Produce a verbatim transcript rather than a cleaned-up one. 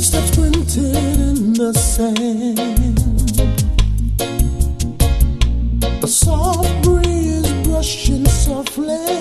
Footsteps printed in the sand. A soft breeze brushing softly